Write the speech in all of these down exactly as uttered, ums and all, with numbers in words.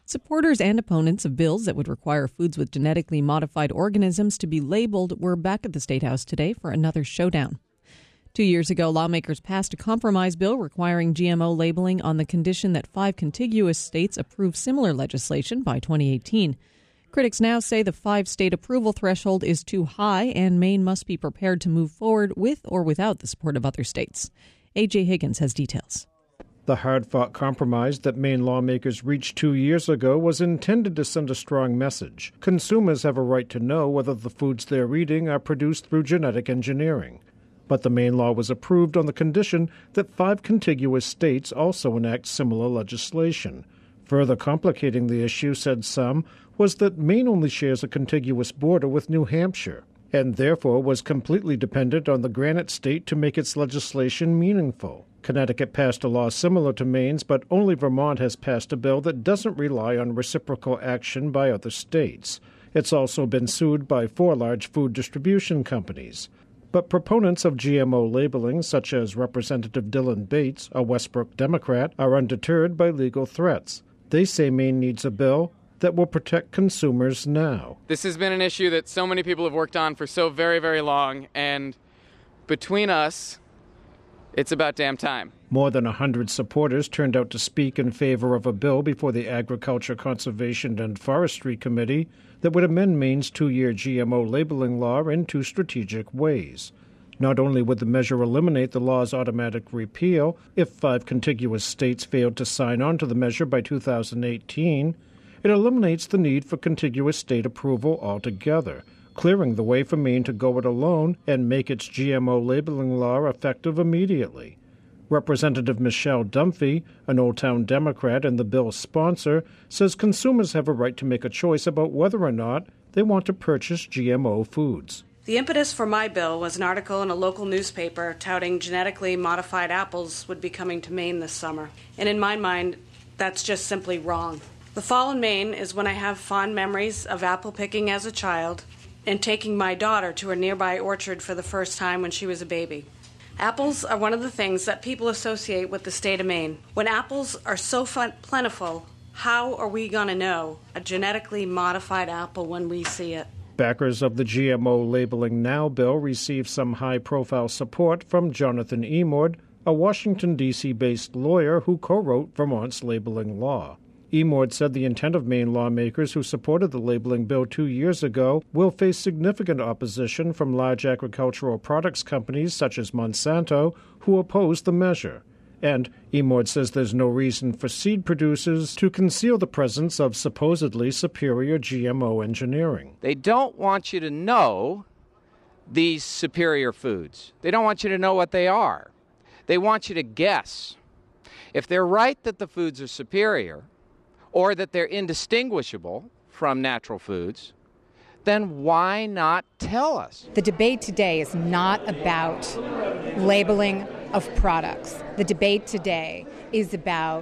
Supporters and opponents of bills that would require foods with genetically modified organisms to be labeled were back at the State House today for another showdown. Two years ago, lawmakers passed a compromise bill requiring G M O labeling on the condition that five contiguous states approve similar legislation by twenty eighteen. Critics now say the five-state approval threshold is too high and Maine must be prepared to move forward with or without the support of other states. A J Higgins has details. The hard-fought compromise that Maine lawmakers reached two years ago was intended to send a strong message. Consumers have a right to know whether the foods they're eating are produced through genetic engineering. But the Maine law was approved on the condition that five contiguous states also enact similar legislation. Further complicating the issue, said some, was that Maine only shares a contiguous border with New Hampshire, and therefore was completely dependent on the Granite State to make its legislation meaningful. Connecticut passed a law similar to Maine's, but only Vermont has passed a bill that doesn't rely on reciprocal action by other states. It's also been sued by four large food distribution companies. But proponents of G M O labeling, such as Representative Dylan Bates, a Westbrook Democrat, are undeterred by legal threats. They say Maine needs a bill that will protect consumers now. This has been an issue that so many people have worked on for so very, very long, and between us, it's about damn time. More than one hundred supporters turned out to speak in favor of a bill before the Agriculture, Conservation, and Forestry Committee that would amend Maine's two-year G M O labeling law in two strategic ways. Not only would the measure eliminate the law's automatic repeal if five contiguous states failed to sign on to the measure by two thousand eighteen, it eliminates the need for contiguous state approval altogether, clearing the way for Maine to go it alone and make its G M O labeling law effective immediately. Representative Michelle Dunphy, an Old Town Democrat and the bill's sponsor, says consumers have a right to make a choice about whether or not they want to purchase G M O foods. The impetus for my bill was an article in a local newspaper touting genetically modified apples would be coming to Maine this summer. And in my mind, that's just simply wrong. The fall in Maine is when I have fond memories of apple picking as a child and taking my daughter to a nearby orchard for the first time when she was a baby. Apples are one of the things that people associate with the state of Maine. When apples are so fun- plentiful, how are we going to know a genetically modified apple when we see it? Backers of the G M O Labeling Now bill received some high-profile support from Jonathan Emord, a Washington, D C-based lawyer who co-wrote Vermont's labeling law. Emord said the intent of Maine lawmakers who supported the labeling bill two years ago will face significant opposition from large agricultural products companies such as Monsanto, who oppose the measure. And Emord says there's no reason for seed producers to conceal the presence of supposedly superior G M O engineering. They don't want you to know these superior foods. They don't want you to know what they are. They want you to guess. If they're right that the foods are superior, or that they're indistinguishable from natural foods, then why not tell us? The debate today is not about labeling of products. The debate today is about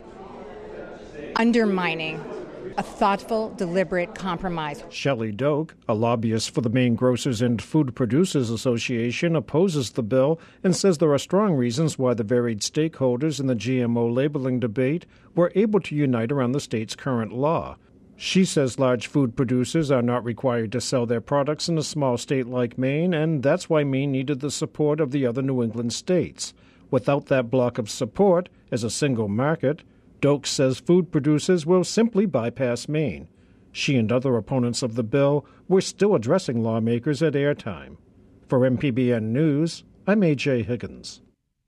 undermining a thoughtful, deliberate compromise. Shelley Doak, a lobbyist for the Maine Grocers and Food Producers Association, opposes the bill and says there are strong reasons why the varied stakeholders in the G M O labeling debate were able to unite around the state's current law. She says large food producers are not required to sell their products in a small state like Maine, and that's why Maine needed the support of the other New England states. Without that block of support, as a single market, Doak says food producers will simply bypass Maine. She and other opponents of the bill were still addressing lawmakers at airtime. For M P B N News, I'm A J Higgins.